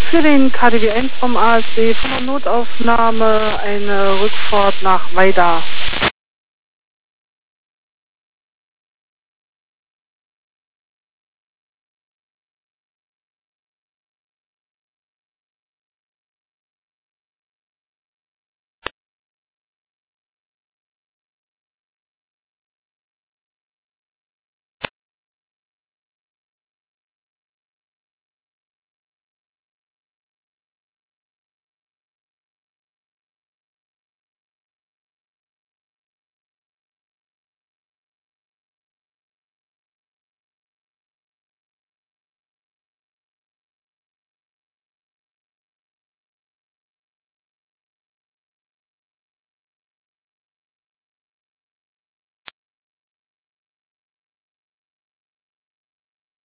Für den KDW 1 vom ASB von der Notaufnahme eine Rückfahrt nach Weida.